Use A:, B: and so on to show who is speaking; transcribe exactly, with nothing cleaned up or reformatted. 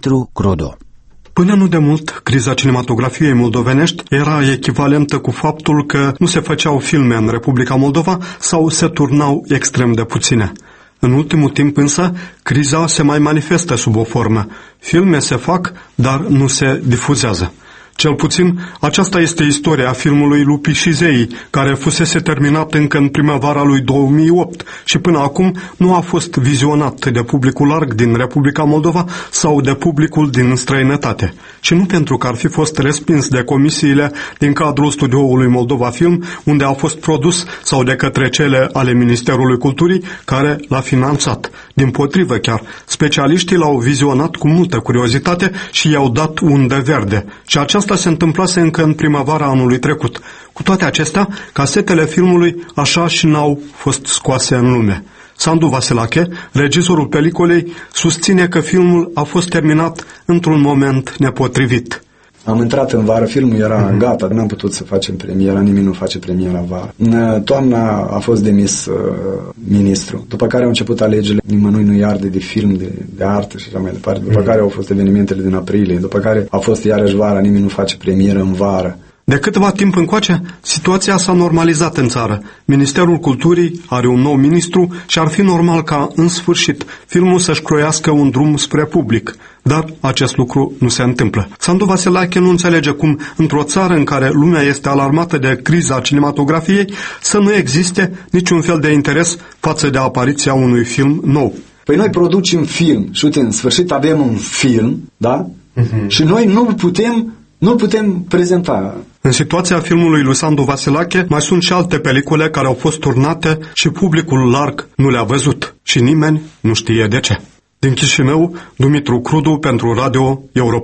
A: Dumitru Crudu.
B: Până nu de mult, criza cinematografiei moldovenești era echivalentă cu faptul că nu se făceau filme în Republica Moldova sau se turnau extrem de puține. În ultimul timp însă, criza se mai manifestă sub o formă. Filme se fac, dar nu se difuzează. Cel puțin, aceasta este istoria filmului Lupii și Zeii, care fusese terminat încă în primăvara lui două mii opt și până acum nu a fost vizionat de publicul larg din Republica Moldova sau de publicul din străinătate. Și nu pentru că ar fi fost respins de comisiile din cadrul studioului Moldova Film, unde a fost produs, sau de către cele ale Ministerului Culturii, care l-a finanțat. Dimpotrivă chiar, specialiștii l-au vizionat cu multă curiozitate și i-au dat undă verde. Și aceasta Asta se întâmplase încă în primăvara anului trecut. Cu toate acestea, casetele filmului așa și n-au fost scoase în lume. Sandu Vasilache, regizorul peliculei, susține că filmul a fost terminat într-un moment nepotrivit.
C: Am intrat în vară, filmul era uh-huh. gata, n-am putut să facem premiera, nimeni nu face premiera vară. În toamna a fost demis uh, ministru, după care au început alegerile, nimănui nu-i arde de film, de, de artă și așa mai departe, după uh-huh. care au fost evenimentele din aprilie, după care a fost iarăși vara, nimeni nu face premieră în vară.
B: De câteva timp încoace, situația s-a normalizat în țară. Ministerul Culturii are un nou ministru și ar fi normal ca, în sfârșit, filmul să-și croiască un drum spre public. Dar acest lucru nu se întâmplă. Sandu Vasilache nu înțelege cum, într-o țară în care lumea este alarmată de criza cinematografiei, să nu existe niciun fel de interes față de apariția unui film nou.
C: Păi noi producem film și, uite, în sfârșit avem un film, da? Uh-huh. Și noi nu putem... Nu putem prezenta.
B: În situația filmului lui Sandu Vasilache mai sunt și alte pelicule care au fost turnate și publicul larg nu le-a văzut și nimeni nu știe de ce. Din Chișinău, Dumitru Crudu pentru Radio Europa.